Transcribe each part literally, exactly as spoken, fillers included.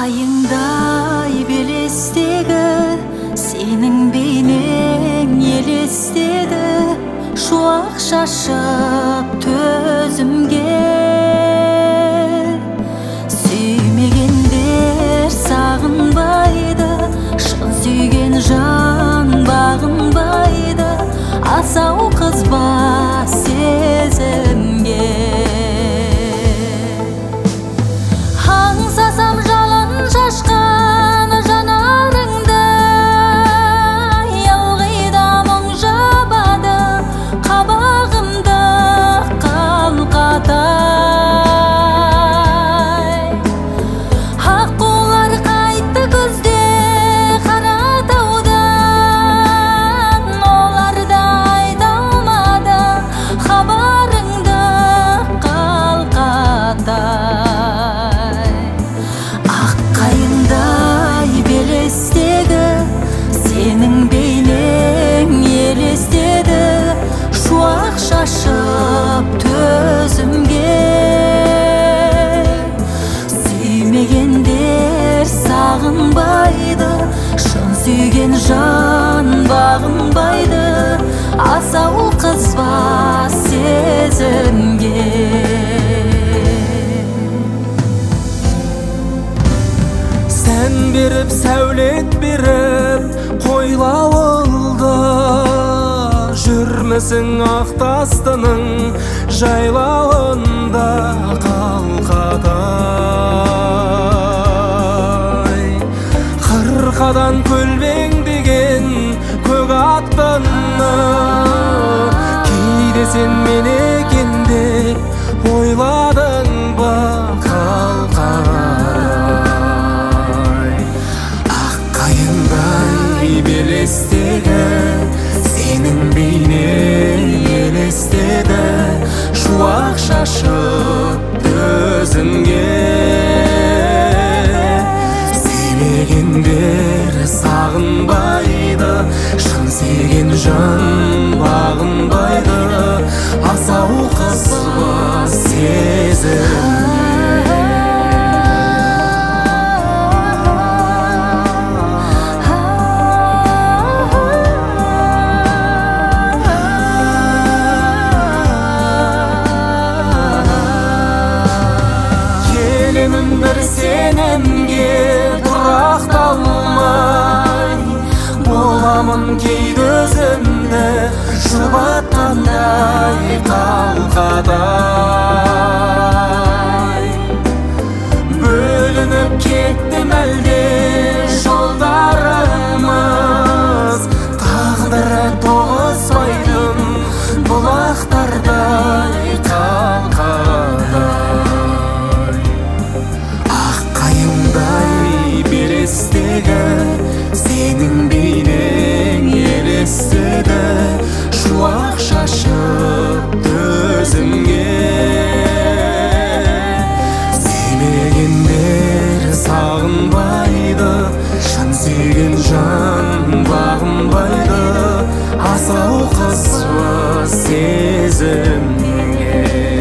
қайыңдай белестегі сенің бейнең елестеді, шуақ шашып төзімге. Сүймегендер сағынбайды, шын сүйген жан бағынбайды, асау қызба сезімге. Аңсасам жалын шашқан жанарыңды, ылғида мұң жабады қабағымды қалқатай. Аққулар қайтты күзде Қаратаудан, олар да айта алмады хабарыңды қалқатай. Ақ қайыңдай белестегі сенің бейнең елестеді, шуақ шашып төзімге. Сүймегендер сағынбайды, шын сүйген жан бағынбайды, асау қызба сезімге. Сән беріп, сәулет беріп, қойлауылды жүрмісің ақтастының жайлауында қалқадай. Қырқадан көлбеңдеген көк аттыны кейде сен мен екен деп ойладың ба қалқадай. Ақ қайыңдай белестегі сенің бейнең елестеді, шуақ шашып төзімге. Сүймегендер сағынбайды, шын сүйген жан бағынбайды, асау қызба сезімге. Бір сенімге тұрақталмай, боламын кейде өзімді жұбатқандай қалқадай. Бөлініп кеттім әлде жолдарымыз, тағдыры тоғыспайтын бұлақтардай қалқадай. Сенің бейнең елестеді, шуақ шашып төзімге. Сүймегендер сағынбайды, шын сүйген жан бағынбайды, асау қызба сезімге.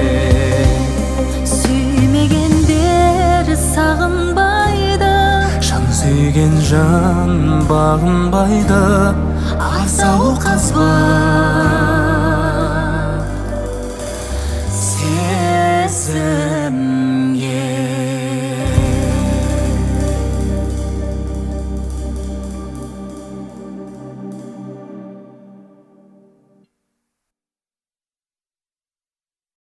Сүймегендер сағынбайды, сүйген жан бағынбайды, асау қызба сезім.